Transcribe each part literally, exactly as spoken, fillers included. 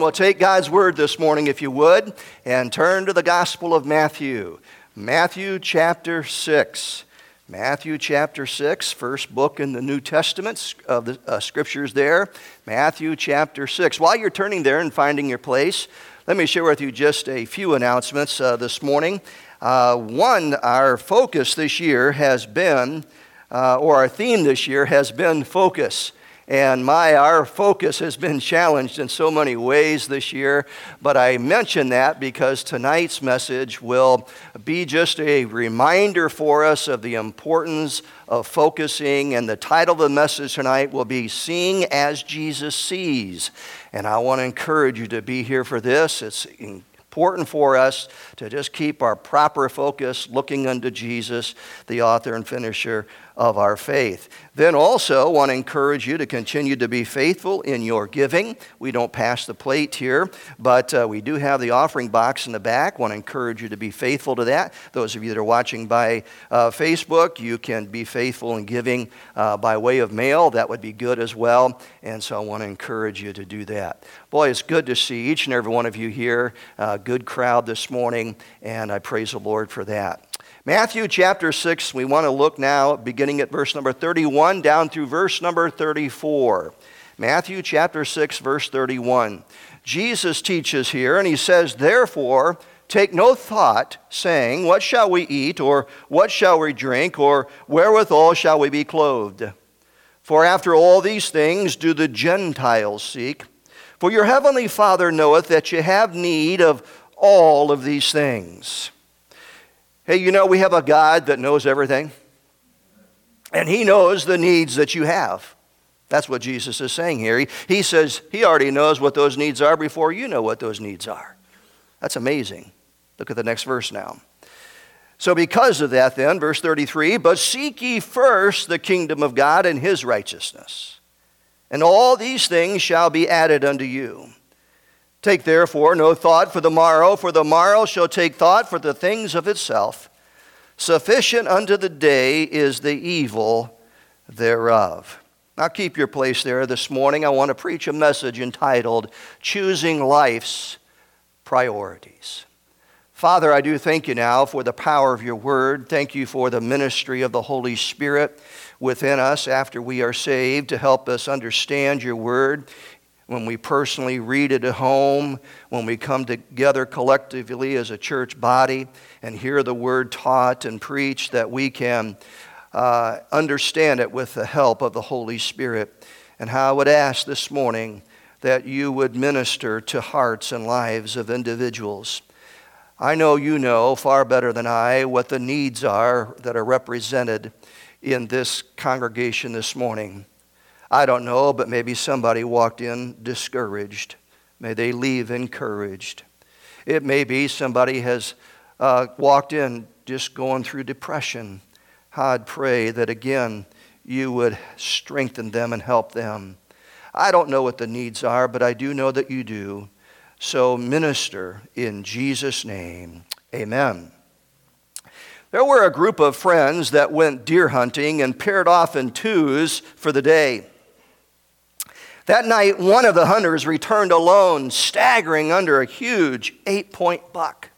Well, take God's word this morning, if you would, and turn to the Gospel of Matthew. Matthew chapter six. Matthew chapter six, first book in the New Testament of the uh, Scriptures there. Matthew chapter six. While you're turning there and finding your place, let me share with you just a few announcements uh, this morning. Uh, one, our focus this year has been, uh, or our theme this year has been focus. And my, our focus has been challenged in so many ways this year, but I mention that because tonight's message will be just a reminder for us of the importance of focusing, and the title of the message tonight will be Seeing as Jesus Sees. And I want to encourage you to be here for this. It's important for us to just keep our proper focus looking unto Jesus, the author and finisher of our faith. Then also want to encourage you to continue to be faithful in your giving. We don't pass the plate here, but uh, we do have the offering box in the back. Want to encourage you to be faithful to that. Those of you that are watching by uh, Facebook, you can be faithful in giving uh, by way of mail. That would be good as well, and so I want to encourage you to do that. Boy, it's good to see each and every one of you here. Uh, good crowd this morning, and I praise the Lord for that. Matthew chapter six, we want to look now beginning at verse number thirty-one down through verse number thirty-four. Matthew chapter six, verse thirty-one. Jesus teaches here, and he says, "Therefore, take no thought, saying, what shall we eat, or what shall we drink, or wherewithal shall we be clothed? For after all these things do the Gentiles seek. For your heavenly Father knoweth that you have need of all of these things." Hey, you know, we have a God that knows everything, and He knows the needs that you have. That's what Jesus is saying here. He, he says He already knows what those needs are before you know what those needs are. That's amazing. Look at the next verse now. So because of that then, verse thirty-three, "But seek ye first the kingdom of God and His righteousness, and all these things shall be added unto you. Take therefore no thought for the morrow, for the morrow shall take thought for the things of itself. Sufficient unto the day is the evil thereof." Now keep your place there this morning. I want to preach a message entitled, Choosing Life's Priorities. Father, I do thank you now for the power of your word. Thank you for the ministry of the Holy Spirit within us after we are saved to help us understand your word. When we personally read it at home, when we come together collectively as a church body and hear the word taught and preached, that we can uh, understand it with the help of the Holy Spirit. And how I would ask this morning that you would minister to hearts and lives of individuals. I know you know far better than I what the needs are that are represented in this congregation this morning. I don't know, but maybe somebody walked in discouraged. May they leave encouraged. It may be somebody has uh, walked in just going through depression. I'd pray that again you would strengthen them and help them. I don't know what the needs are, but I do know that you do. So minister in Jesus' name. Amen. There were a group of friends that went deer hunting and paired off in twos for the day. That night, one of the hunters returned alone, staggering under a huge eight-point buck.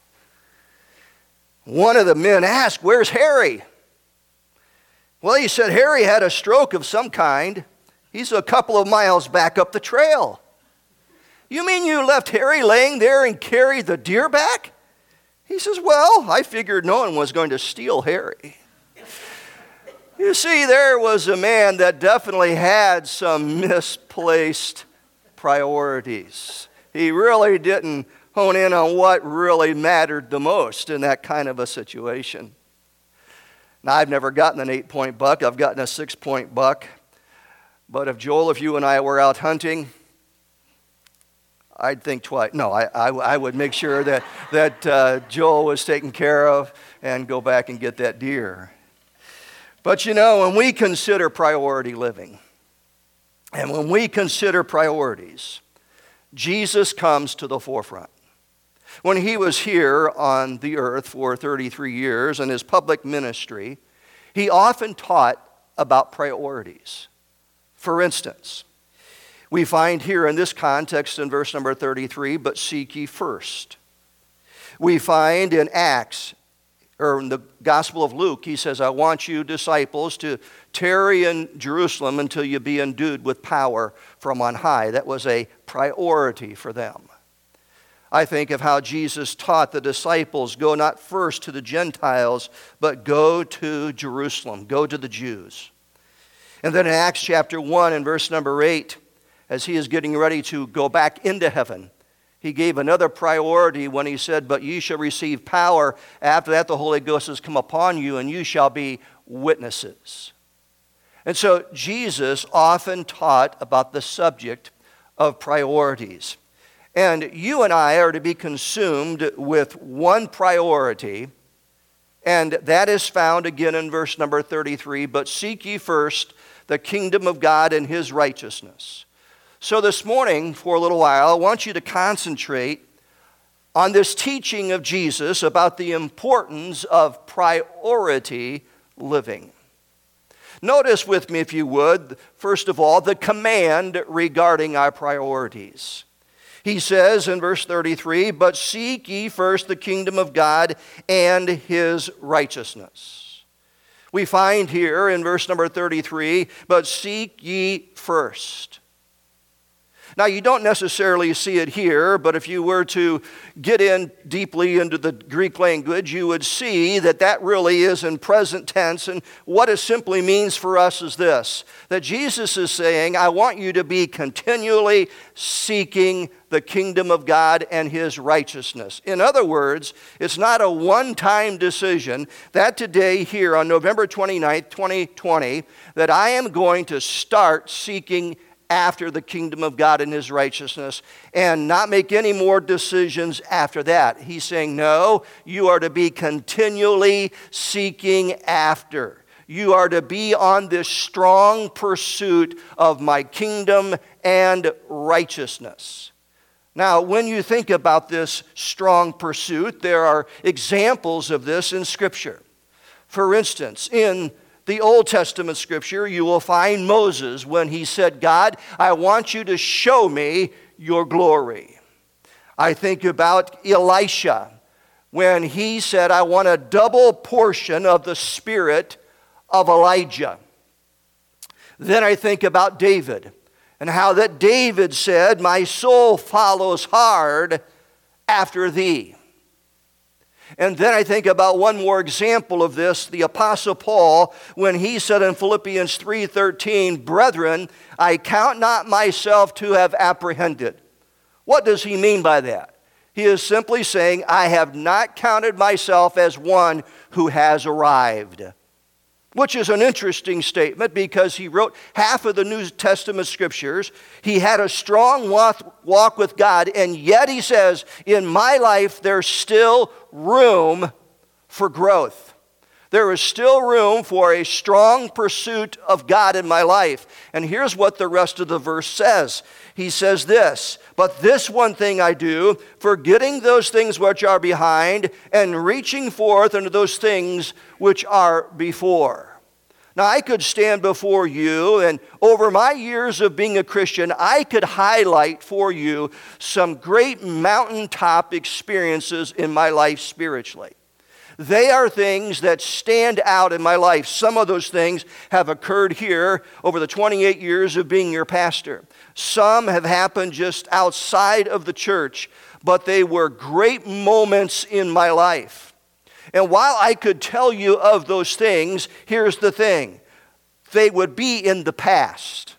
One of the men asked, "Where's Harry?" Well, he said Harry had a stroke of some kind. He's a couple of miles back up the trail. "You mean you left Harry laying there and carried the deer back?" He says, "Well, I figured no one was going to steal Harry." You see, there was a man that definitely had some misplaced priorities. He really didn't hone in on what really mattered the most in that kind of a situation. Now, I've never gotten an eight-point buck. I've gotten a six-point buck. But if Joel, if you and I were out hunting, I'd think twice. No, I, I, I would make sure that, that uh, Joel was taken care of and go back and get that deer. But you know, when we consider priority living, and when we consider priorities, Jesus comes to the forefront. When he was here on the earth for thirty-three years in his public ministry, he often taught about priorities. For instance, We find here in this context in verse number thirty-three, but seek ye first. We find in Acts, or in the Gospel of Luke, he says, I want you disciples to tarry in Jerusalem until you be endued with power from on high. That was a priority for them. I think of how Jesus taught the disciples, go not first to the Gentiles, but go to Jerusalem, go to the Jews. And then in Acts chapter one and verse number eight, as he is getting ready to go back into heaven, he gave another priority when he said, but ye shall receive power. After that, the Holy Ghost has come upon you, and you shall be witnesses. And so Jesus often taught about the subject of priorities. And you and I are to be consumed with one priority, and that is found again in verse number thirty-three, but seek ye first the kingdom of God and his righteousness. So this morning, for a little while, I want you to concentrate on this teaching of Jesus about the importance of priority living. Notice with me, if you would, first of all, the command regarding our priorities. He says in verse thirty-three, but seek ye first the kingdom of God and his righteousness. We find here in verse number thirty-three, but seek ye first. Now, you don't necessarily see it here, but if you were to get in deeply into the Greek language, you would see that that really is in present tense. And what it simply means for us is this, that Jesus is saying, I want you to be continually seeking the kingdom of God and his righteousness. In other words, it's not a one-time decision that today here on November twenty-ninth, twenty twenty, that I am going to start seeking after the kingdom of God and his righteousness and not make any more decisions after that. He's saying, no, you are to be continually seeking after. You are to be on this strong pursuit of my kingdom and righteousness. Now, when you think about this strong pursuit, there are examples of this in Scripture. For instance, in the Old Testament Scripture, you will find Moses when he said, God, I want you to show me your glory. I think about Elisha when he said, I want a double portion of the spirit of Elijah. Then I think about David and how that David said, my soul follows hard after thee. And then I think about one more example of this, the Apostle Paul, when he said in Philippians three thirteen, brethren, I count not myself to have apprehended. What does he mean by that? He is simply saying, I have not counted myself as one who has arrived. Which is an interesting statement because he wrote half of the New Testament scriptures. He had a strong walk with God, and yet he says, in my life there's still room for growth. There is still room for a strong pursuit of God in my life. And here's what the rest of the verse says. He says this, but this one thing I do, forgetting those things which are behind and reaching forth unto those things which are before. Now, I could stand before you, and over my years of being a Christian, I could highlight for you some great mountaintop experiences in my life spiritually. They are things that stand out in my life. Some of those things have occurred here over the twenty-eight years of being your pastor. Some have happened just outside of the church, but they were great moments in my life. And while I could tell you of those things, here's the thing. They would be in the past.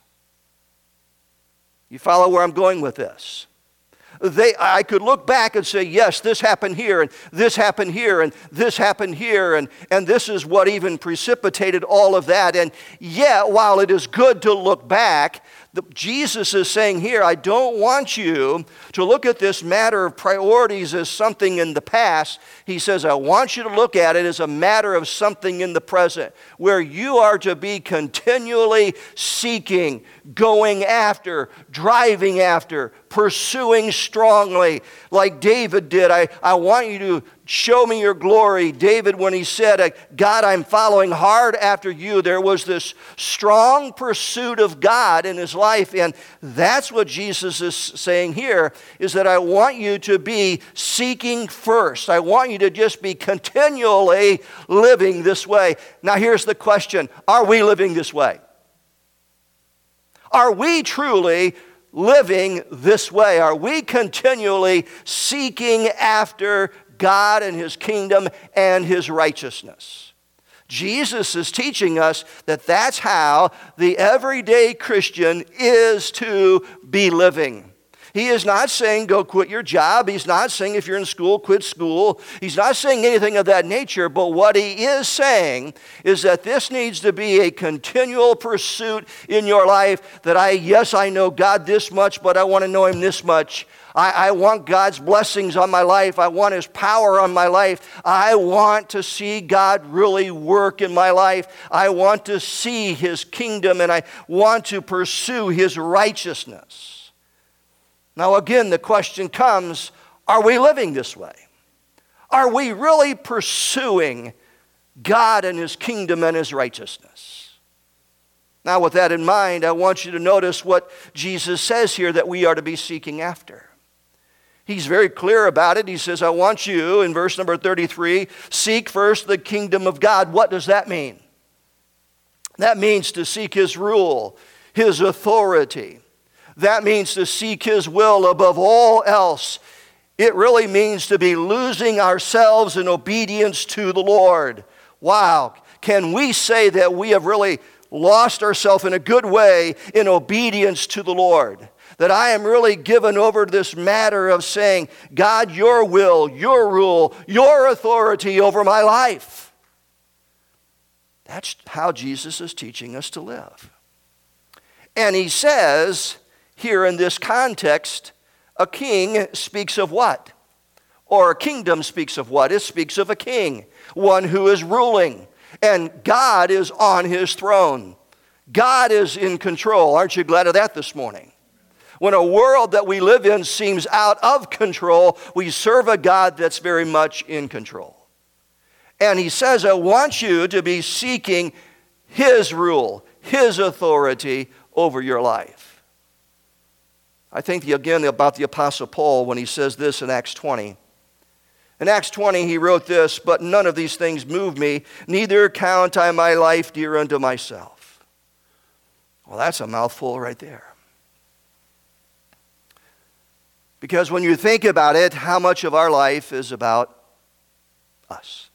You follow where I'm going with this? They, I could look back and say, yes, this happened here, and this happened here, and this happened here, and, and this is what even precipitated all of that. And yet, while it is good to look back, the, Jesus is saying here, I don't want you to look at this matter of priorities as something in the past. He says, I want you to look at it as a matter of something in the present, where you are to be continually seeking, going after, driving after, pursuing strongly like David did. I, I want you to show me your glory. David, when he said, God, I'm following hard after you, there was this strong pursuit of God in his life. And that's what Jesus is saying here, is that I want you to be seeking first. I want you to just be continually living this way. Now here's the question. Are we living this way? Are we truly living this way? Are we continually seeking after God and his kingdom and his righteousness? Jesus is teaching us that that's how the everyday Christian is to be living. He is not saying go quit your job. He's not saying if you're in school, quit school. He's not saying anything of that nature. But what he is saying is that this needs to be a continual pursuit in your life. That I, yes, I know God this much, but I want to know him this much. I, I want God's blessings on my life. I want his power on my life. I want to see God really work in my life. I want to see his kingdom, and I want to pursue his righteousness. Now again, the question comes, are we living this way? Are we really pursuing God and his kingdom and his righteousness? Now with that in mind, I want you to notice what Jesus says here that we are to be seeking after. He's very clear about it. He says, I want you, in verse number thirty-three, seek first the kingdom of God. What does that mean? That means to seek his rule, his authority. That means to seek his will above all else. It really means to be losing ourselves in obedience to the Lord. Wow. Can we say that we have really lost ourselves in a good way in obedience to the Lord? That I am really given over to this matter of saying, God, your will, your rule, your authority over my life. That's how Jesus is teaching us to live. And he says, here in this context, a king speaks of what? Or a kingdom speaks of what? It speaks of a king, one who is ruling. And God is on his throne. God is in control. Aren't you glad of that this morning? When a world that we live in seems out of control, we serve a God that's very much in control. And he says, I want you to be seeking his rule, his authority over your life. I think again about the Apostle Paul when he says this in Acts twenty. In Acts twenty he wrote this, but none of these things move me, neither count I my life dear unto myself. Well, that's a mouthful right there. Because when you think about it, how much of our life is about us?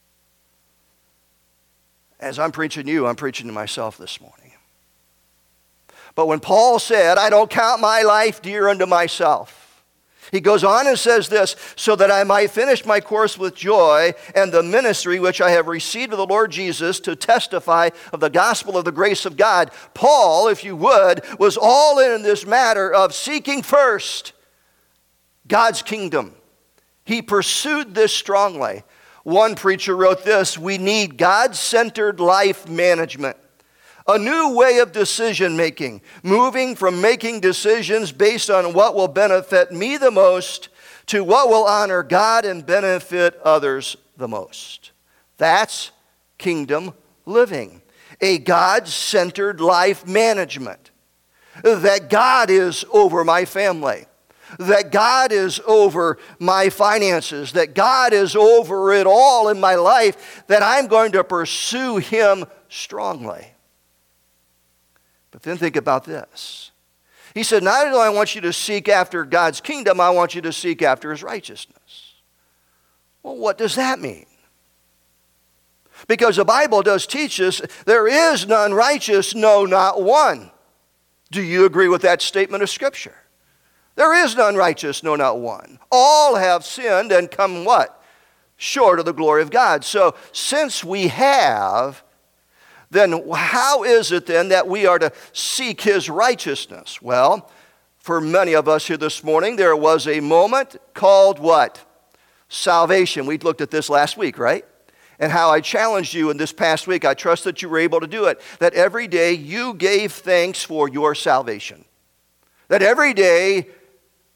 As I'm preaching to you, I'm preaching to myself this morning. But when Paul said, I don't count my life dear unto myself, he goes on and says this, so that I might finish my course with joy and the ministry which I have received of the Lord Jesus to testify of the gospel of the grace of God. Paul, if you would, was all in this matter of seeking first God's kingdom. He pursued this strongly. One preacher wrote this, we need God-centered life management. A new way of decision making, moving from making decisions based on what will benefit me the most to what will honor God and benefit others the most. That's kingdom living. A God-centered life management. That God is over my family. That God is over my finances. That God is over it all in my life. That I'm going to pursue him strongly. But then think about this. He said, not only do I want you to seek after God's kingdom, I want you to seek after his righteousness. Well, what does that mean? Because the Bible does teach us, there is none righteous, no, not one. Do you agree with that statement of Scripture? There is none righteous, no, not one. All have sinned and come what? Short of the glory of God. So since we have, then how is it then that we are to seek his righteousness? Well, for many of us here this morning, there was a moment called what? Salvation. We looked at this last week, right? And how I challenged you in this past week. I trust that you were able to do it. That every day you gave thanks for your salvation. That every day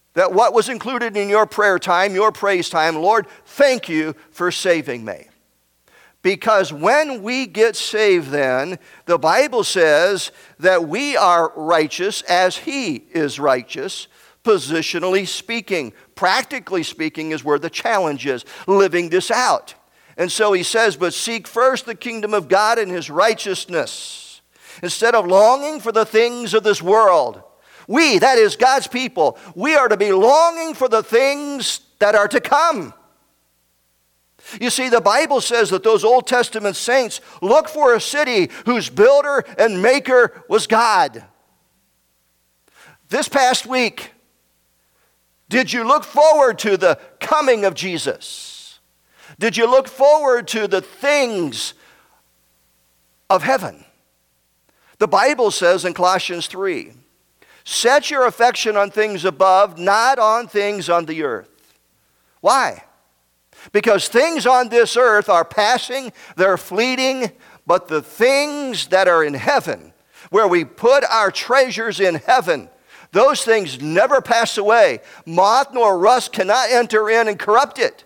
that what was included in your prayer time, your praise time, Lord, thank you for saving me. Because when we get saved then, the Bible says that we are righteous as He is righteous, positionally speaking. Practically speaking is where the challenge is, living this out. And so He says, but seek first the kingdom of God and His righteousness. Instead of longing for the things of this world, we, that is God's people, we are to be longing for the things that are to come. You see, the Bible says that those Old Testament saints look for a city whose builder and maker was God. This past week, did you look forward to the coming of Jesus? Did you look forward to the things of heaven? The Bible says in Colossians three, set your affection on things above, not on things on the earth. Why? Because things on this earth are passing, they're fleeting, but the things that are in heaven, where we put our treasures in heaven, those things never pass away. Moth nor rust cannot enter in and corrupt it.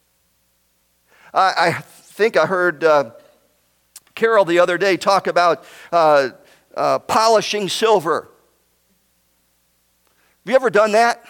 I, I think I heard uh, Carol the other day talk about uh, uh, polishing silver. Have you ever done that?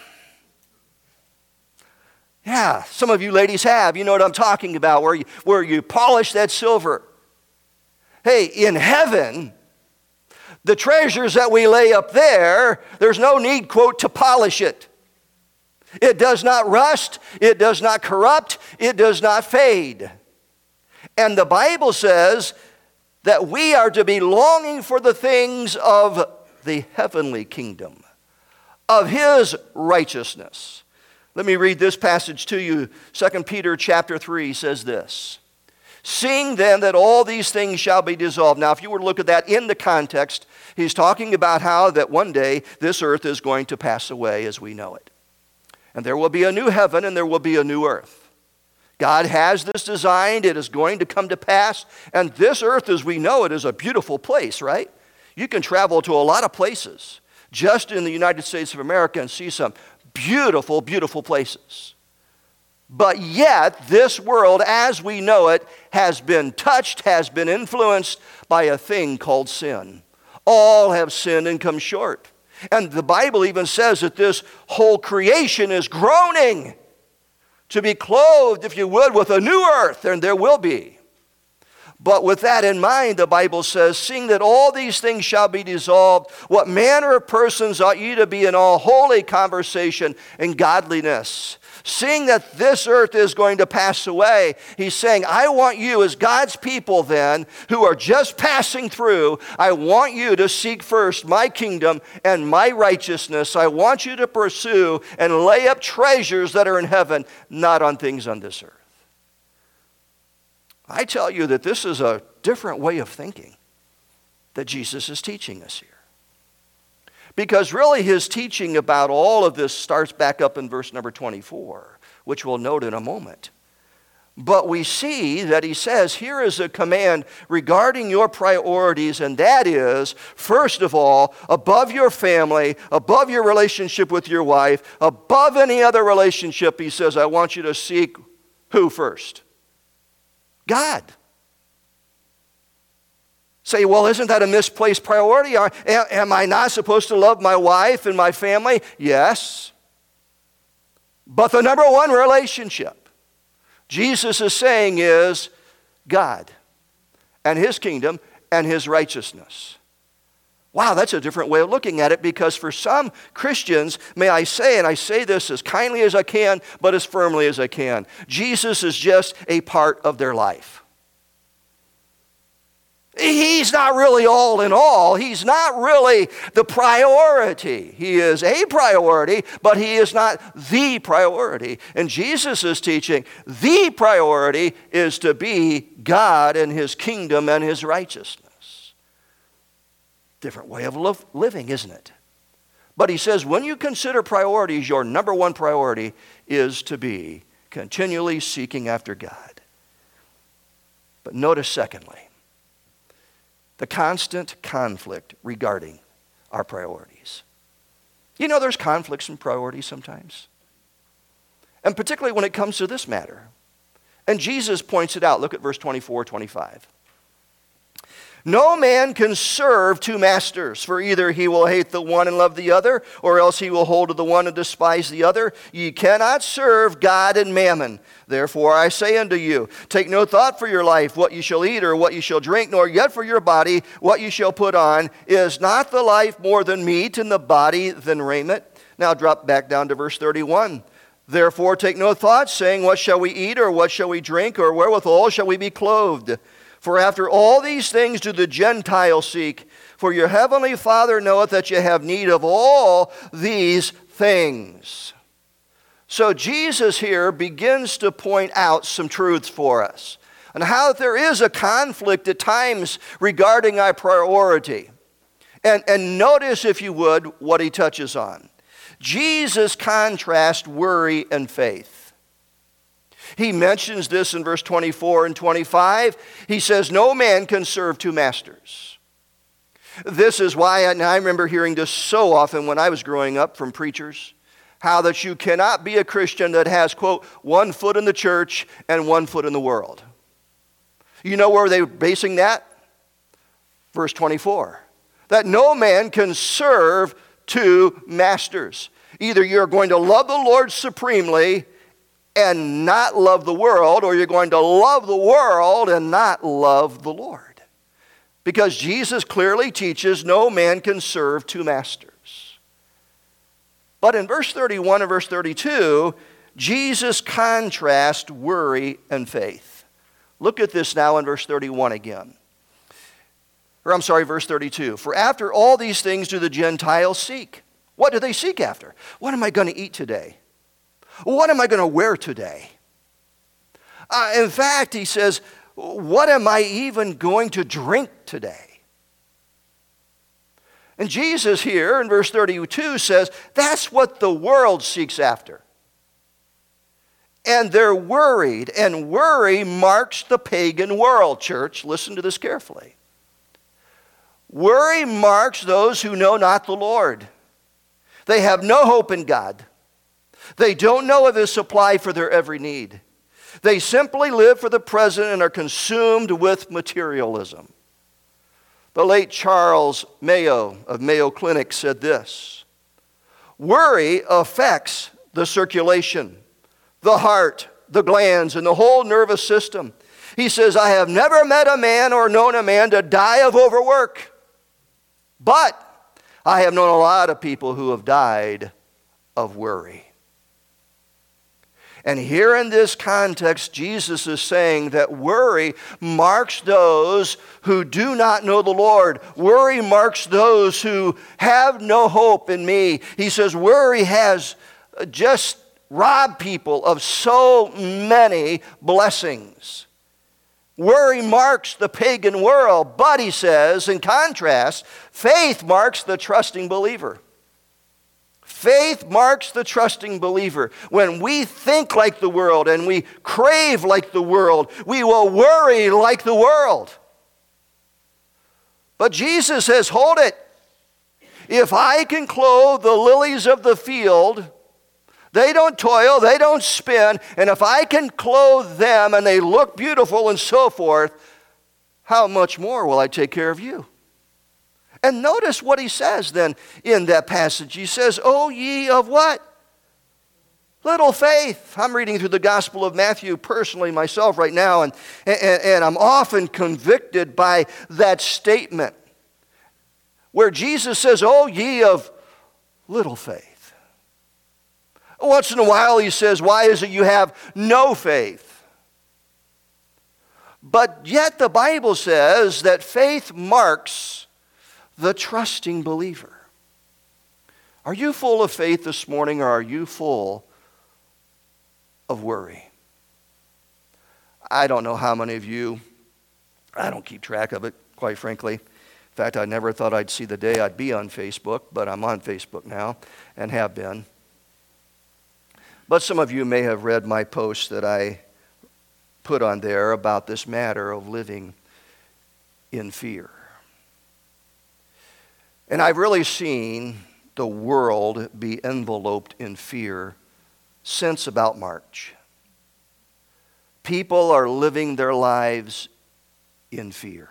Yeah, some of you ladies have. You know what I'm talking about, where you, where you polish that silver. Hey, in heaven, the treasures that we lay up there, there's no need, quote, to polish it. It does not rust, it does not corrupt, it does not fade. And the Bible says that we are to be longing for the things of the heavenly kingdom, of His righteousness. Let me read this passage to you. Second Peter chapter three says this. Seeing then that all these things shall be dissolved. Now, if you were to look at that in the context, he's talking about how that one day this earth is going to pass away as we know it. And there will be a new heaven and there will be a new earth. God has this designed. It is going to come to pass. And this earth as we know it is a beautiful place, right? You can travel to a lot of places just in the United States of America and see some beautiful, beautiful places. But yet, this world as we know it has been touched, has been influenced by a thing called sin. All have sinned and come short. And the Bible even says that this whole creation is groaning to be clothed, if you would, with a new earth, and there will be. But with that in mind, the Bible says, seeing that all these things shall be dissolved, what manner of persons ought ye to be in all holy conversation and godliness? Seeing that this earth is going to pass away, he's saying, I want you as God's people then, who are just passing through, I want you to seek first my kingdom and my righteousness. I want you to pursue and lay up treasures that are in heaven, not on things on this earth. I tell you that this is a different way of thinking that Jesus is teaching us here. Because really his teaching about all of this starts back up in verse number twenty-four, which we'll note in a moment. But we see that he says, here is a command regarding your priorities, and that is, first of all, above your family, above your relationship with your wife, above any other relationship, he says, I want you to seek who first? God. Say, well, isn't that a misplaced priority? Am I not supposed to love my wife and my family? Yes. But the number one relationship Jesus is saying is God and His kingdom and His righteousness. Wow, that's a different way of looking at it, because for some Christians, may I say, and I say this as kindly as I can, but as firmly as I can, Jesus is just a part of their life. He's not really all in all. He's not really the priority. He is a priority, but He is not the priority. And Jesus is teaching the priority is to be God and His kingdom and His righteousness. Different way of living, isn't it? But he says, when you consider priorities, your number one priority is to be continually seeking after God. But notice, secondly, the constant conflict regarding our priorities. You know, there's conflicts in priorities sometimes. And particularly when it comes to this matter. And Jesus points it out. Look at verse twenty-four, twenty-five. No man can serve two masters, for either he will hate the one and love the other, or else he will hold to the one and despise the other. Ye cannot serve God and mammon. Therefore I say unto you, take no thought for your life, what ye shall eat or what ye shall drink, nor yet for your body, what ye shall put on. Is not the life more than meat, and the body than raiment? Now drop back down to verse thirty-one. Therefore take no thought, saying, what shall we eat, or what shall we drink, or wherewithal shall we be clothed? For after all these things do the Gentiles seek. For your heavenly Father knoweth that ye have need of all these things. So Jesus here begins to point out some truths for us, and how there is a conflict at times regarding our priority. And, and notice, if you would, what he touches on. Jesus contrasts worry and faith. He mentions this in verse twenty-four and twenty-five. He says, no man can serve two masters. This is why, and I remember hearing this so often when I was growing up from preachers, how that you cannot be a Christian that has, quote, one foot in the church and one foot in the world. You know where they were basing that? Verse twenty-four. That no man can serve two masters. Either you're going to love the Lord supremely and not love the world, or you're going to love the world and not love the Lord. Because Jesus clearly teaches no man can serve two masters. But in verse thirty-one and verse thirty-two, Jesus contrasts worry and faith. Look at this now in verse thirty-one again. Or I'm sorry, verse thirty-two. For after all these things do the Gentiles seek. What do they seek after? What am I going to eat today? What am I going to wear today? Uh, in fact, he says, what am I even going to drink today? And Jesus here in verse thirty-two says, that's what the world seeks after. And they're worried, and worry marks the pagan world, church. Listen to this carefully. Worry marks those who know not the Lord. They have no hope in God. They don't know of His supply for their every need. They simply live for the present and are consumed with materialism. The late Charles Mayo of Mayo Clinic said this: worry affects the circulation, the heart, the glands, and the whole nervous system. He says, I have never met a man or known a man to die of overwork. But I have known a lot of people who have died of worry. And here in this context, Jesus is saying that worry marks those who do not know the Lord. Worry marks those who have no hope in me. He says worry has just robbed people of so many blessings. Worry marks the pagan world, but he says, in contrast, faith marks the trusting believer. Faith marks the trusting believer. When we think like the world and we crave like the world, we will worry like the world. But Jesus says, hold it. If I can clothe the lilies of the field, they don't toil, they don't spin, and if I can clothe them and they look beautiful and so forth, how much more will I take care of you? And notice what he says then in that passage. He says, O ye of what? Little faith. I'm reading through the Gospel of Matthew personally myself right now, and, and, and I'm often convicted by that statement where Jesus says, O ye of little faith. Once in a while he says, why is it you have no faith? But yet the Bible says that faith marks the trusting believer. Are you full of faith this morning, or are you full of worry? I don't know how many of you, I don't keep track of it, quite frankly. In fact, I never thought I'd see the day I'd be on Facebook, but I'm on Facebook now and have been. But some of you may have read my post that I put on there about this matter of living in fear. And I've really seen the world be enveloped in fear since about March. People are living their lives in fear.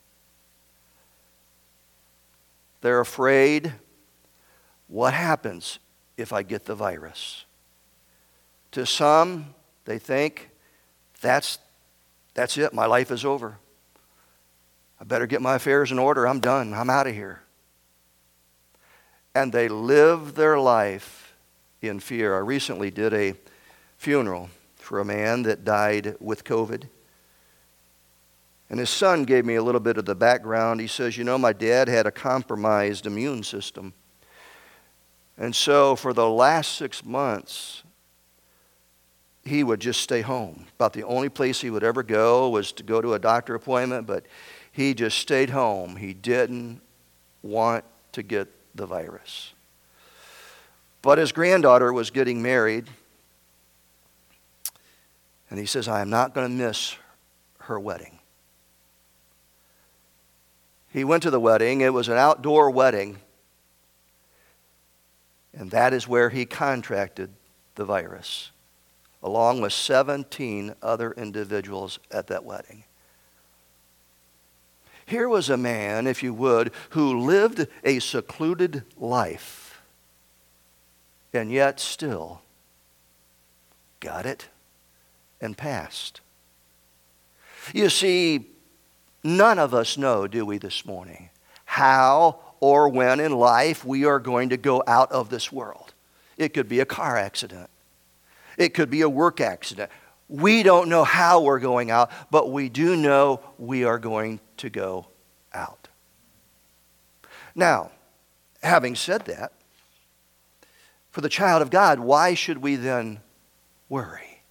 They're afraid, what happens if I get the virus? To some, they think, that's, that's it, my life is over. I better get my affairs in order, I'm done, I'm out of here. And they live their life in fear. I recently did a funeral for a man that died with COVID. And his son gave me a little bit of the background. He says, you know, my dad had a compromised immune system. And so for the last six months, he would just stay home. About the only place he would ever go was to go to a doctor appointment, but he just stayed home. He didn't want to get the virus. But his granddaughter was getting married, and he says, I am not going to miss her wedding. He went to the wedding. It was an outdoor wedding, and that is where he contracted the virus, along with seventeen other individuals at that wedding. Here was a man, if you would, who lived a secluded life, and yet still got it and passed. You see, none of us know, do we, this morning, how or when in life we are going to go out of this world. It could be a car accident. It could be a work accident. We don't know how we're going out, but we do know we are going to go out. Now, having said that, for the child of God, why should we then worry?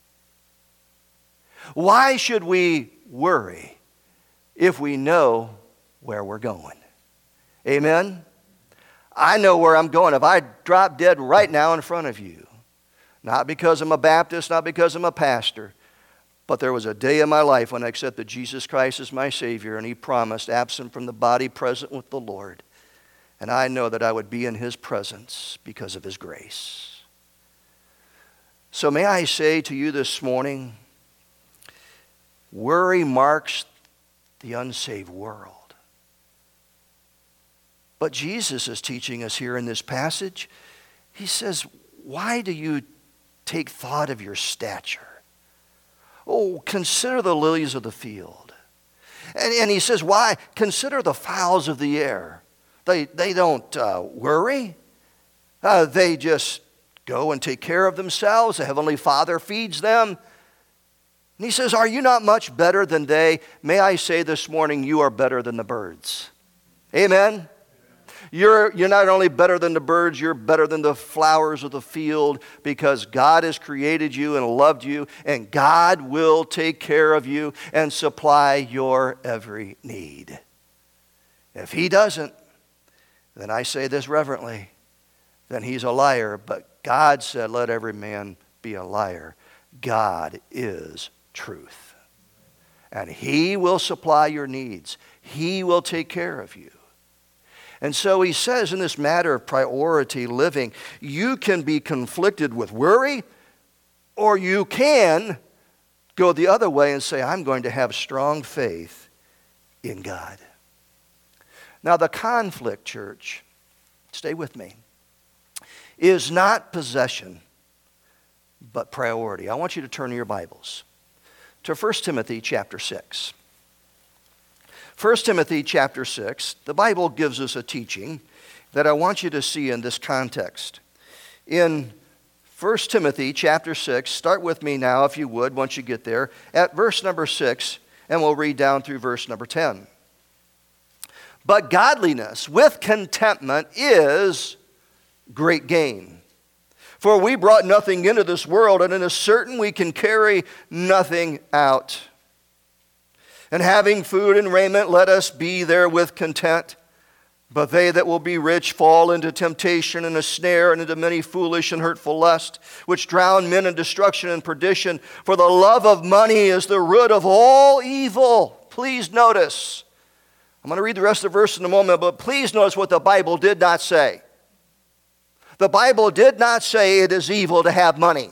Why should we worry if we know where we're going? Amen? I know where I'm going. If I drop dead right now in front of you, not because I'm a Baptist, not because I'm a pastor, but there was a day in my life when I accepted Jesus Christ as my Savior, and He promised, absent from the body, present with the Lord. And I know that I would be in His presence because of His grace. So may I say to you this morning, worry marks the unsaved world. But Jesus is teaching us here in this passage. He says, why do you take thought of your stature? Oh, consider the lilies of the field. And, and he says, why? Consider the fowls of the air. They, they don't uh, worry. Uh, they just go and take care of themselves. The Heavenly Father feeds them. And he says, are you not much better than they? May I say this morning, you are better than the birds. Amen? You're, you're not only better than the birds, you're better than the flowers of the field, because God has created you and loved you, and God will take care of you and supply your every need. If He doesn't, then I say this reverently, then he's a liar. But God said, let every man be a liar. God is truth. And He will supply your needs. He will take care of you. And so he says in this matter of priority living, you can be conflicted with worry, or you can go the other way and say, I'm going to have strong faith in God. Now the conflict, church, stay with me, is not possession, but priority. I want you to turn to your Bibles to First Timothy chapter six. First Timothy chapter six, the Bible gives us a teaching that I want you to see in this context. In First Timothy chapter six, start with me now if you would, once you get there, at verse number six, and we'll read down through verse number ten. But godliness with contentment is great gain. For we brought nothing into this world, and it is certain we can carry nothing out. And having food and raiment, let us be therewith content. But they that will be rich fall into temptation and a snare, and into many foolish and hurtful lusts, which drown men in destruction and perdition. For the love of money is the root of all evil. Please notice. I'm going to read the rest of the verse in a moment, but please notice what the Bible did not say. The Bible did not say it is evil to have money.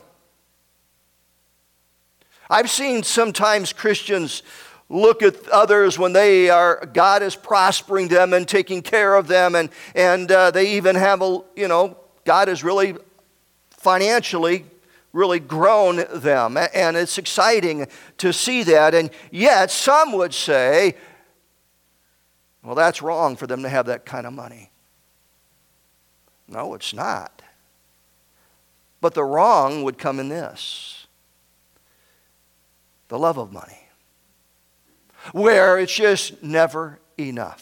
I've seen sometimes Christians look at others when they are, God is prospering them and taking care of them, and, and uh, they even have a, you know, God has really financially really grown them. And it's exciting to see that. And yet some would say, well, that's wrong for them to have that kind of money. No, it's not. But the wrong would come in this: the love of money, where it's just never enough.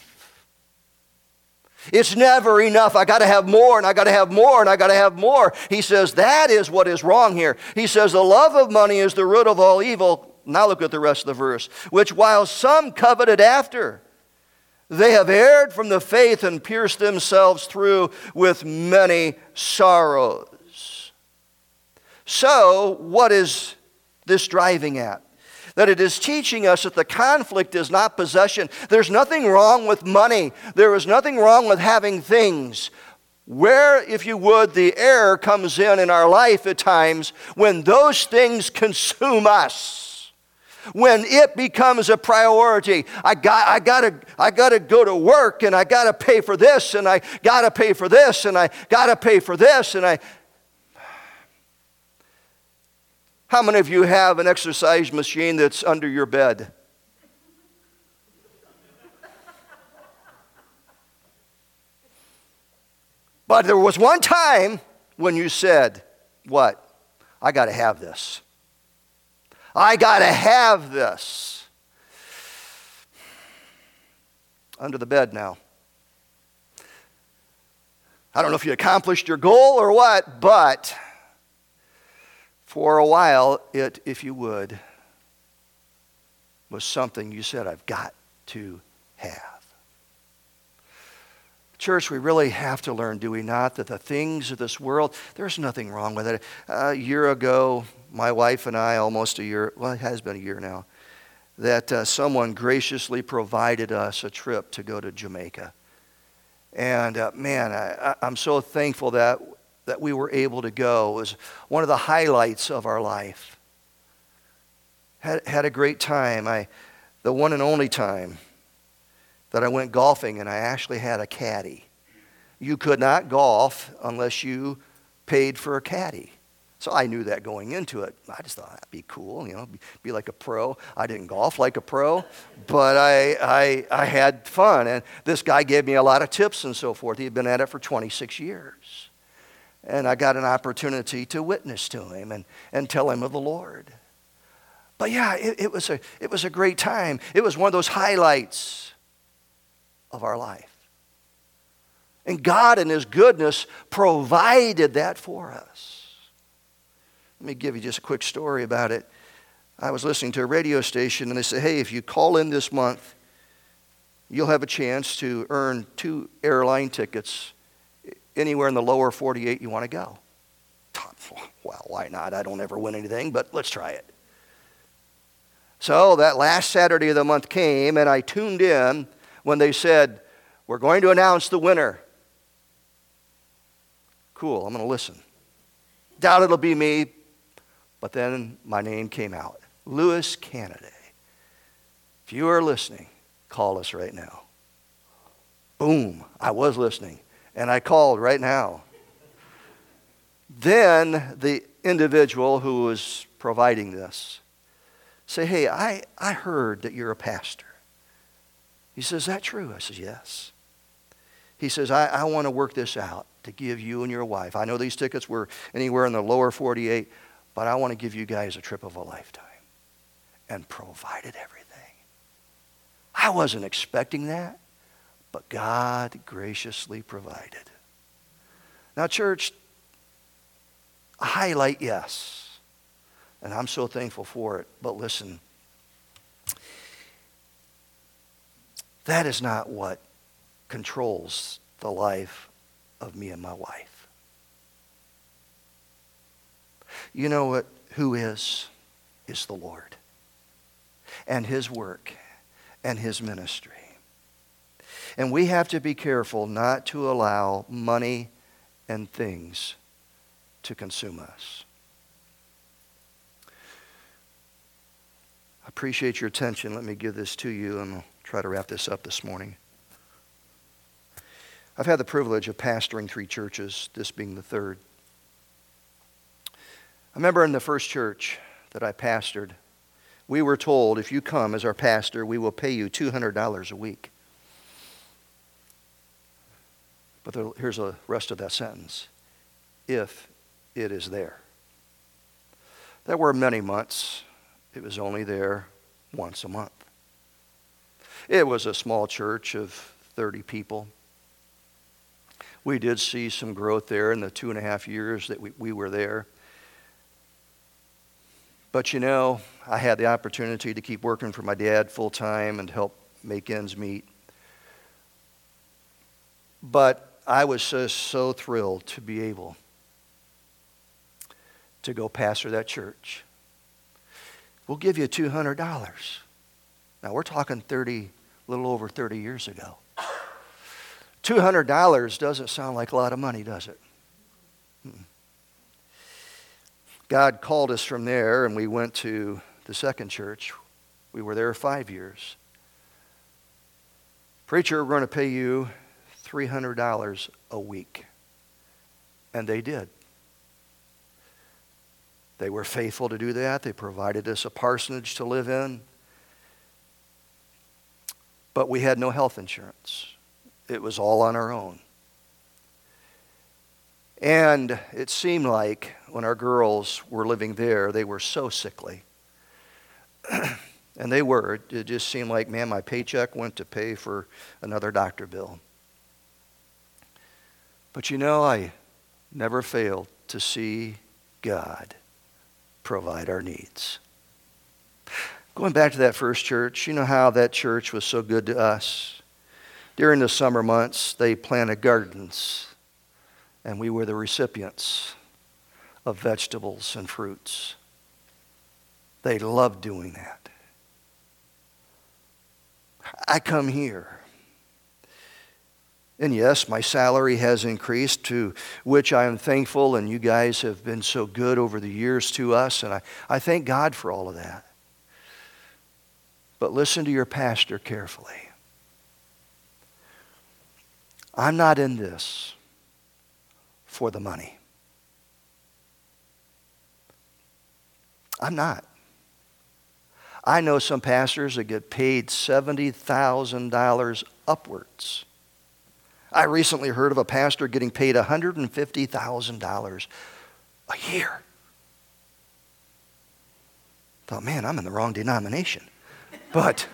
It's never enough. I got to have more, and I got to have more, and I got to have more. He says that is what is wrong here. He says the love of money is the root of all evil. Now look at the rest of the verse. Which while some coveted after, they have erred from the faith and pierced themselves through with many sorrows. So, what is this driving at? That it is teaching us that the conflict is not possession. There's nothing wrong with money. There is nothing wrong with having things. Where, if you would, the error comes in in our life at times when those things consume us. When it becomes a priority. I got, I gotta, I gotta go to work, and I gotta pay for this, and I gotta pay for this, and I gotta pay for this, and I... How many of you have an exercise machine that's under your bed? But there was one time when you said, what? I got to have this. I got to have this. Under the bed now. I don't know if you accomplished your goal or what, but for a while, it, if you would, was something you said, I've got to have. Church, we really have to learn, do we not, that the things of this world, there's nothing wrong with it. Uh, a year ago, my wife and I, almost a year, well, it has been a year now, that uh, someone graciously provided us a trip to go to Jamaica. And uh, man, I, I'm so thankful that that we were able to go. It was one of the highlights of our life. Had, had a great time. I, the one and only time that I went golfing, and I actually had a caddy. You could not golf unless you paid for a caddy. So I knew that going into it. I just thought that'd be cool, you know, be, be like a pro. I didn't golf like a pro, but I, I, I had fun. And this guy gave me a lot of tips and so forth. He had been at it for twenty-six years. And I got an opportunity to witness to him and, and tell him of the Lord. But yeah, it, it was a it was a great time. It was one of those highlights of our life. And God in His goodness provided that for us. Let me give you just a quick story about it. I was listening to a radio station, and they said, hey, if you call in this month, you'll have a chance to earn two airline tickets anywhere in the lower forty-eight you want to go. Well, why not? I don't ever win anything, but let's try it. So that last Saturday of the month came, and I tuned in when they said, we're going to announce the winner. Cool, I'm going to listen. Doubt it'll be me, but then my name came out. Lewis Canaday. If you are listening, call us right now. Boom, I was listening. And I called right now. Then the individual who was providing this say, hey, I, I heard that you're a pastor. He says, is that true? I says, yes. He says, I, I want to work this out to give you and your wife. I know these tickets were anywhere in the lower forty-eight, but I want to give you guys a trip of a lifetime. And provided everything. I wasn't expecting that. But God graciously provided. Now, church, a highlight, yes. And I'm so thankful for it. But listen, that is not what controls the life of me and my wife. You know what? Who is? Is the Lord. And His work and His ministry. And we have to be careful not to allow money and things to consume us. I appreciate your attention. Let me give this to you, and I'll try to wrap this up this morning. I've had the privilege of pastoring three churches, this being the third. I remember in the first church that I pastored, we were told, if you come as our pastor, we will pay you two hundred dollars a week. But there, here's the rest of that sentence. If it is there. There were many months it was only there once a month. It was a small church of thirty people. We did see some growth there in the two and a half years that we, we were there. But you know, I had the opportunity to keep working for my dad full time and help make ends meet. But I was just so thrilled to be able to go pastor that church. We'll give you two hundred dollars. Now we're talking thirty, a little over thirty years ago. two hundred dollars doesn't sound like a lot of money, does it? Mm-mm. God called us from there, and we went to the second church. We were there five years. Preacher, we're going to pay you three hundred dollars a week. And they did. They were faithful to do that. They provided us a parsonage to live in. But we had no health insurance. It was all on our own. And it seemed like when our girls were living there, they were so sickly. And they were. It just seemed like, man, my paycheck went to pay for another doctor bill. But you know, I never failed to see God provide our needs. Going back to that first church, you know how that church was so good to us? During the summer months, they planted gardens, and we were the recipients of vegetables and fruits. They loved doing that. I come here, and yes, my salary has increased, to which I am thankful, and you guys have been so good over the years to us, and I, I thank God for all of that. But listen to your pastor carefully. I'm not in this for the money. I'm not. I know some pastors that get paid seventy thousand dollars upwards. I recently heard of a pastor getting paid one hundred fifty thousand dollars a year. Thought, man, I'm in the wrong denomination. But,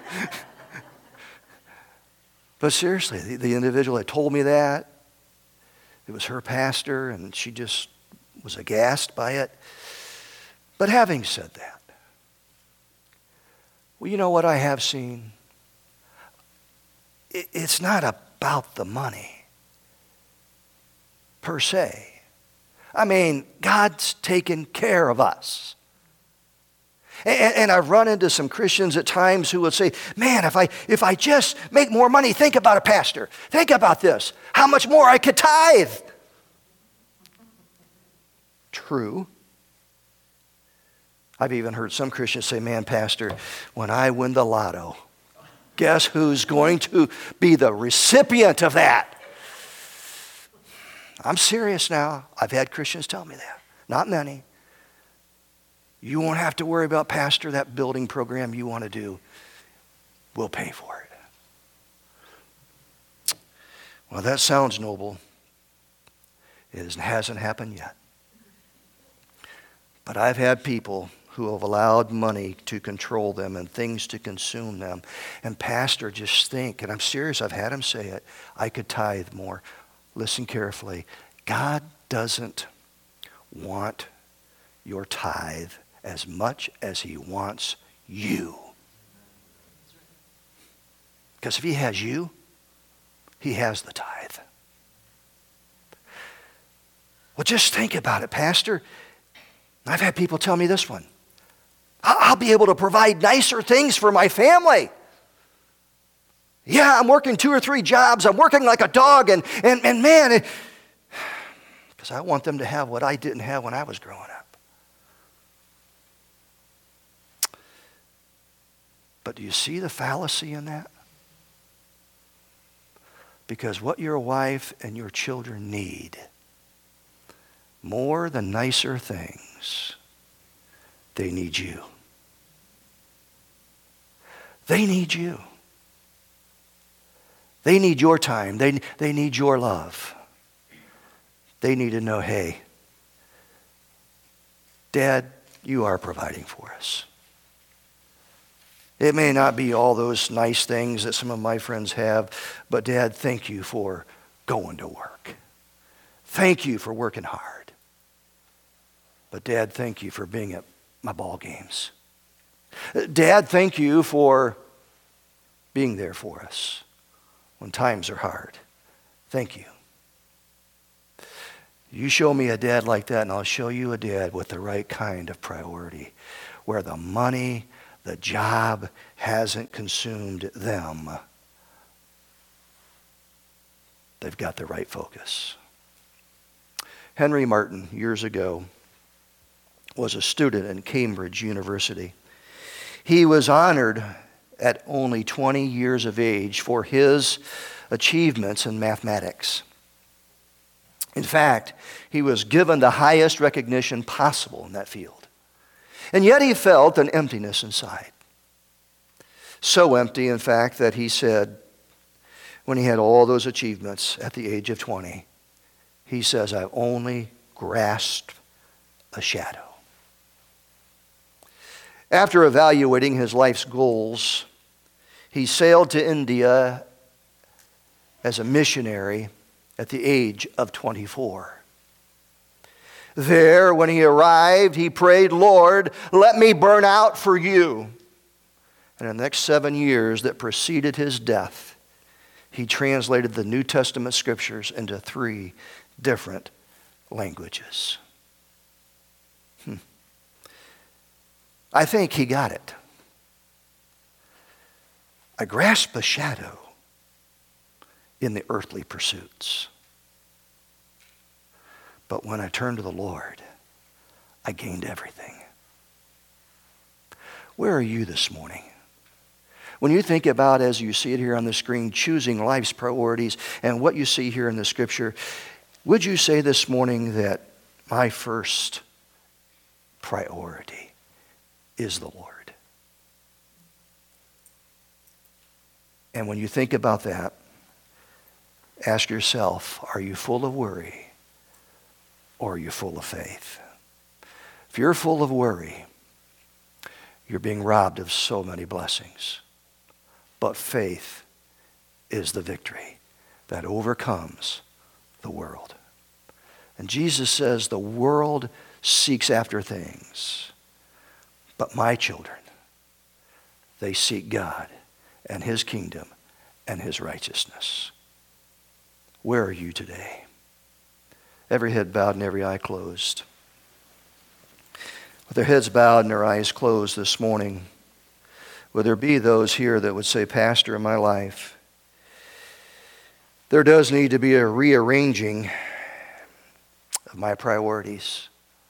but seriously, the, the individual that told me that, it was her pastor, and she just was aghast by it. But having said that, well, you know what I have seen? It, it's not about the money, per se. I mean, God's taken care of us. And, and I've run into some Christians at times who would say, man, if I, if I just make more money, think about a pastor. Think about this. How much more I could tithe. True. I've even heard some Christians say, man, pastor, when I win the lotto, guess who's going to be the recipient of that? I'm serious now. I've had Christians tell me that. Not many. You won't have to worry about, pastor, that building program you want to do. We'll pay for it. Well, that sounds noble. It hasn't happened yet. But I've had people who have allowed money to control them and things to consume them. And pastor, just think, and I'm serious, I've had him say it, I could tithe more. Listen carefully. God doesn't want your tithe as much as he wants you. Because if he has you, he has the tithe. Well, just think about it, pastor. I've had people tell me this one. I'll be able to provide nicer things for my family. Yeah, I'm working two or three jobs. I'm working like a dog, and, and, and man, it, Because I want them to have what I didn't have when I was growing up. But do you see the fallacy in that? Because what your wife and your children need, more than nicer things, they need you. They need you. They need your time. They, they need your love. They need to know, hey, Dad, you are providing for us. It may not be all those nice things that some of my friends have, but Dad, thank you for going to work. Thank you for working hard. But Dad, thank you for being at my ball games. Dad, thank you for being there for us when times are hard. Thank you. You show me a dad like that, and I'll show you a dad with the right kind of priority, where the money, the job hasn't consumed them. They've got the right focus. Henry Martin, years ago, was a student in Cambridge University. He was honored at only twenty years of age for his achievements in mathematics. In fact, he was given the highest recognition possible in that field. And yet he felt an emptiness inside. So empty, in fact, that he said, when he had all those achievements at the age of twenty, he says, I've only grasped a shadow. After evaluating his life's goals, he sailed to India as a missionary at the age of twenty-four. There, when he arrived, he prayed, Lord, let me burn out for you. And in the next seven years that preceded his death, he translated the New Testament scriptures into three different languages. Hmm. I think he got it. I grasp a shadow in the earthly pursuits. But when I turned to the Lord, I gained everything. Where are you this morning? When you think about, as you see it here on the screen, choosing life's priorities and what you see here in the scripture, would you say this morning that my first priority is the Lord? And when you think about that, ask yourself, are you full of worry or are you full of faith? If you're full of worry, you're being robbed of so many blessings. But faith is the victory that overcomes the world. And Jesus says the world seeks after things, but my children, they seek God and His kingdom and His righteousness. Where are you today? Every head bowed and every eye closed. With their heads bowed and their eyes closed this morning, would there be those here that would say, Pastor, in my life, there does need to be a rearranging of my priorities.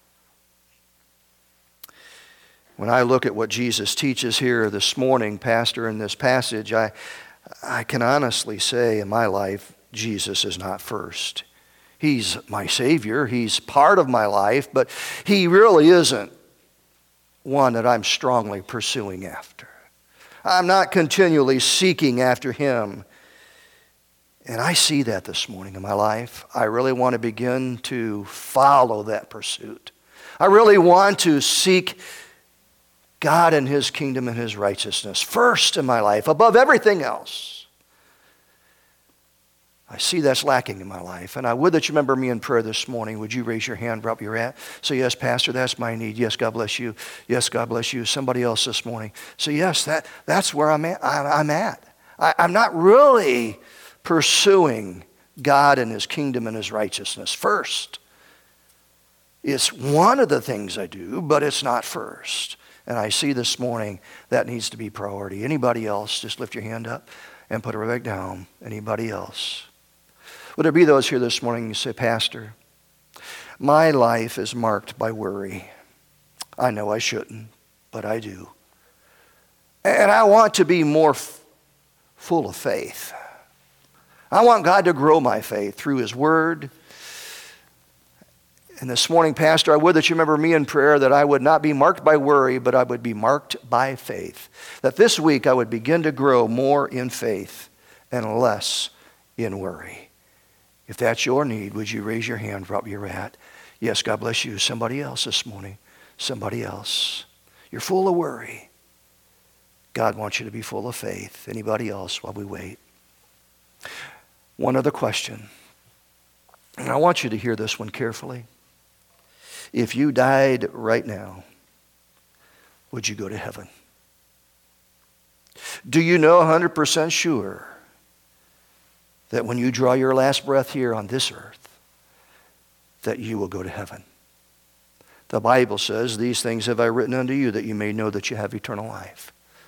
When I look at what Jesus teaches here this morning, Pastor, in this passage, I, I can honestly say in my life, Jesus is not first. He's my Savior. He's part of my life, but He really isn't one that I'm strongly pursuing after. I'm not continually seeking after Him. And I see that this morning in my life. I really want to begin to follow that pursuit. I really want to seek God and His kingdom and His righteousness first in my life, above everything else. I see that's lacking in my life. And I would that you remember me in prayer this morning. Would you raise your hand right where you're at? Say, yes, Pastor, that's my need. Yes, God bless you. Yes, God bless you. Somebody else this morning. Say, yes, that, that's where I'm at. I, I'm at. I, I'm not really pursuing God and His kingdom and His righteousness first. It's one of the things I do, but it's not first. And I see this morning that needs to be priority. Anybody else, just lift your hand up and put it right back down. Anybody else? Would there be those here this morning who say, Pastor, My life is marked by worry. I know I shouldn't, but I do. And I want to be more f- full of faith. I want God to grow my faith through His Word. And this morning, Pastor, I would that you remember me in prayer that I would not be marked by worry, but I would be marked by faith. That this week I would begin to grow more in faith and less in worry. If that's your need, would you raise your hand right where you're at? Yes, God bless you. Somebody else this morning. Somebody else. You're full of worry. God wants you to be full of faith. Anybody else while we wait? One other question. And I want you to hear this one carefully. If you died right now, would you go to heaven? Do you know one hundred percent sure that when you draw your last breath here on this earth, that you will go to heaven? The Bible says, these things have I written unto you, that you may know that you have eternal life.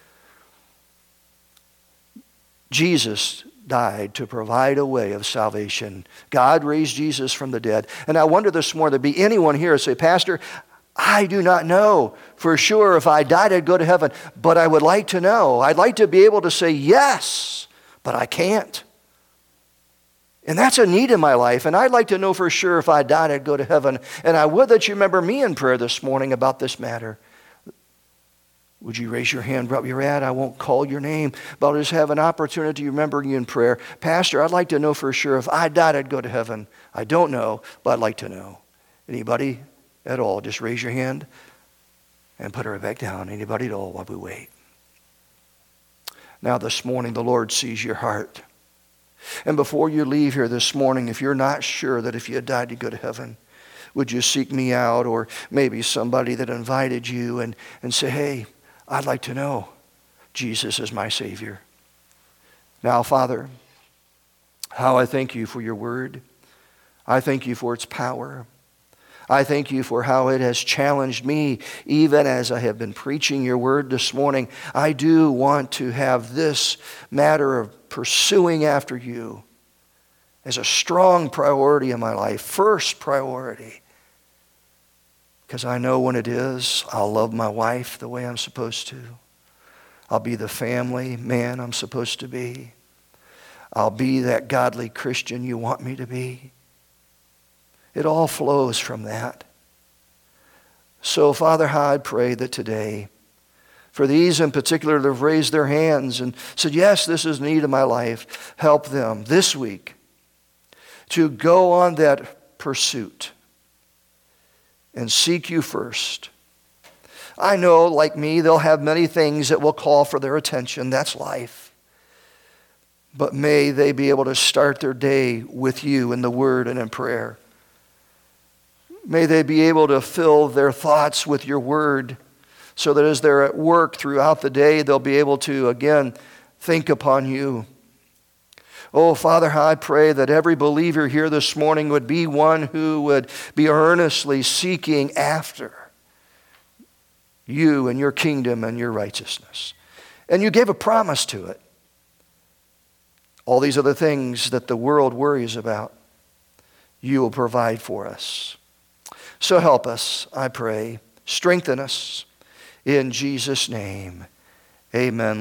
Jesus died to provide a way of salvation. God raised Jesus from the dead. And I wonder this morning, there be anyone here who say, Pastor, I do not know for sure if I died I'd go to heaven, but I would like to know. I'd like to be able to say yes, but I can't. And that's a need in my life, and I'd like to know for sure if I died I'd go to heaven. And I would that you remember me in prayer this morning about this matter. Would you raise your hand right where you're at? I won't call your name, but I'll just have an opportunity to remember you in prayer. Pastor, I'd like to know for sure if I died I'd go to heaven. I don't know, but I'd like to know. Anybody at all? Just raise your hand and put her back down. Anybody at all while we wait? Now this morning the Lord sees your heart. And before you leave here this morning, if you're not sure that if you had died you'd go to heaven, would you seek me out, or maybe somebody that invited you, and, and say, hey, I'd like to know Jesus is my Savior. Now, Father, how I thank you for your word. I thank you for its power. I thank you for how it has challenged me, even as I have been preaching your word this morning. I do want to have this matter of pursuing after you as a strong priority in my life, first priority. Because I know when it is, I'll love my wife the way I'm supposed to. I'll be the family man I'm supposed to be. I'll be that godly Christian you want me to be. It all flows from that. So, Father, how I pray that today, for these in particular that have raised their hands and said, yes, this is the need of my life, help them this week to go on that pursuit and seek you first. I know, like me, they'll have many things that will call for their attention. That's life. But may they be able to start their day with you in the Word and in prayer. May they be able to fill their thoughts with your Word, so that as they're at work throughout the day, they'll be able to, again, think upon you. Oh, Father, how I pray that every believer here this morning would be one who would be earnestly seeking after you and your kingdom and your righteousness. And you gave a promise to it. All these other things that the world worries about, you will provide for us. So help us, I pray. Strengthen us. In Jesus' name, amen.